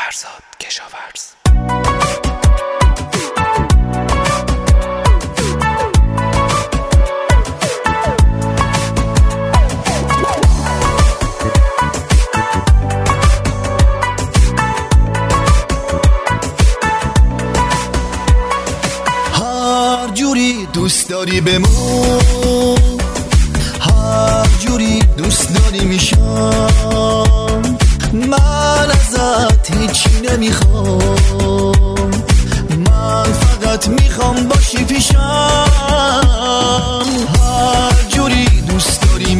فرزاد کشاورز. هر جوری دوست داری بمون، هر جوری دوست داری میشم، من ازت هیچی نمیخوام، من فقط میخوام باشی پیشم. هر جوری دوست داری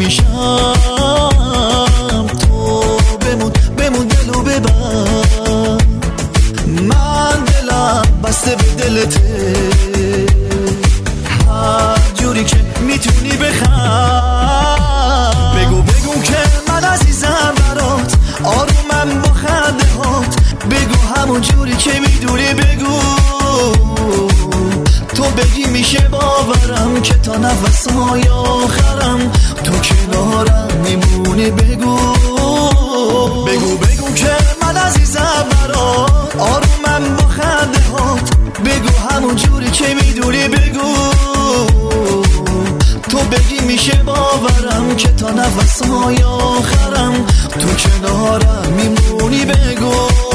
میشم، تو بمون بمون دلو ببر، من دلم بسته به دلته، هر جوری که میتونی بخند. بگو بگو که من عزیزم برات، آرومم با خنده هات، بگو همون جوری که میدونی بگو، تو بگی میشه باورم که تا نفسمای آخرم تو کنارم میمونی. بگو بگو بگو که من عزیزم برات، آرومم با خنده هات، بگو همون جوری که میدونی بگو، تو بگی میشه باورم که تا نفسمای آخرم تو کنارم میمونی. بگو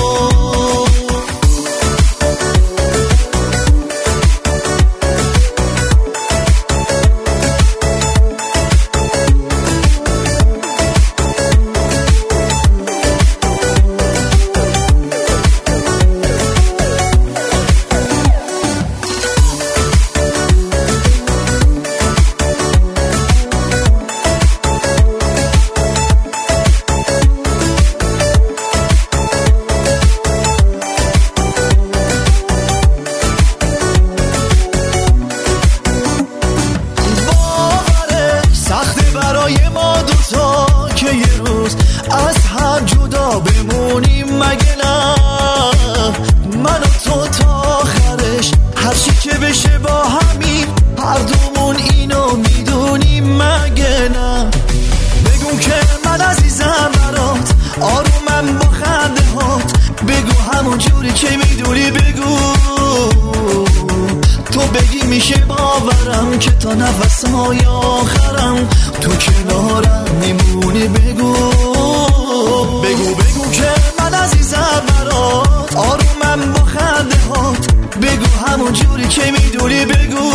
از هم جدا بمونیم مگه نه، من و تو تا آخرش هر چی که بشه با همین، هر دومون اینو میدونیم مگه نه. بگو که من عزیزم برات، آرومم با خنده هات، بگو همون جوری که میدونی بگو، تو بگی میشه باورم که تا نفسمای آخرم تو کنارم میمونی. بگو بگو بگو که من عزیزم برات، آرومم با خنده هات، بگو همون جوری که میدونی بگو،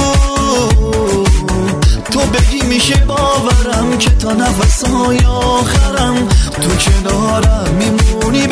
تو بگی میشه باورم که تا نفسمای آخرم تو کنارم میمونی.